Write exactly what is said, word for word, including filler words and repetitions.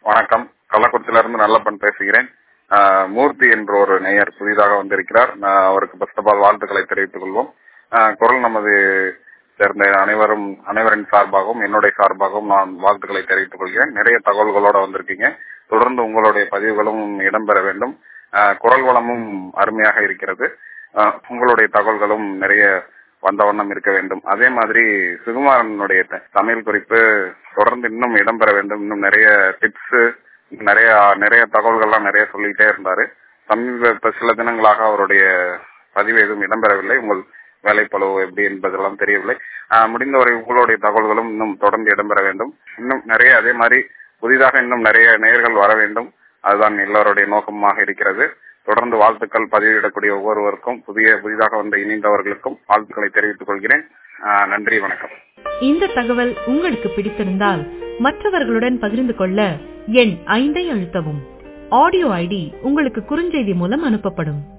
வணக்கம். கள்ளக்குறிச்சியிலிருந்து நல்லப்பன் பேசுகிறேன். ஆஹ் மூர்த்தி என்ற ஒரு நேயர் புதிதாக வந்திருக்கிறார். நான் அவருக்கு ஃபர்ஸ்ட் ஆஃப் ஆல் வாழ்த்துக்களை தெரிவித்துக் கொள்வோம். ஆஹ் குரல் நமது சேர்ந்த அனைவரும் அனைவரின் சார்பாகவும் என்னுடைய சார்பாகவும் நான் வாழ்த்துக்களை தெரிவித்துக் கொள்கிறேன். நிறைய தகவல்களோட வந்திருக்கீங்க. தொடர்ந்து உங்களுடைய பதிவுகளும் இடம்பெற வேண்டும். ஆஹ் குரல் வளமும் அருமையாக இருக்கிறது. ஆஹ் உங்களுடைய தகவல்களும் நிறைய வந்த வண்ணம் இருக்க வேண்டும். அதே மாதிரி சுகுமாரனுடைய சமையல் குறிப்பு தொடர்ந்து இன்னும் இடம்பெற வேண்டும். இன்னும் நிறைய டிப்ஸ், நிறைய நிறைய தகவல்கள்லாம் நிறைய சொல்லிட்டே இருந்தாரு. சமீப சில தினங்களாக அவருடைய பதிவு எதுவும் இடம்பெறவில்லை. உங்கள் வேலைப்பளவு எப்படி என்பதெல்லாம் தெரியவில்லை. முடிந்தவரை உங்களுடைய தகவல்களும் இன்னும் தொடர்ந்து இடம்பெற வேண்டும். இன்னும் நிறைய அதே மாதிரி புதிதாக இன்னும் நிறைய நேயர்கள் வர வேண்டும். அதுதான் எல்லோருடைய நோக்கமாக இருக்கிறது. தொடர்ந்து வாழ்த்துக்கள் பதிவிடக்கூடிய ஒவ்வொருவருக்கும் புதிய புதிதாக வந்த இணைந்தவர்களுக்கும் வாழ்த்துக்களை தெரிவித்துக் கொள்கிறேன். நன்றி, வணக்கம். இந்த தகவல் உங்களுக்கு பிடித்திருந்தால் மற்றவர்களுடன் பகிர்ந்து கொள்ள எண் ஐந்தை அழுத்தவும். ஆடியோ ஐடி உங்களுக்கு குறுஞ்செய்தி மூலம் அனுப்பப்படும்.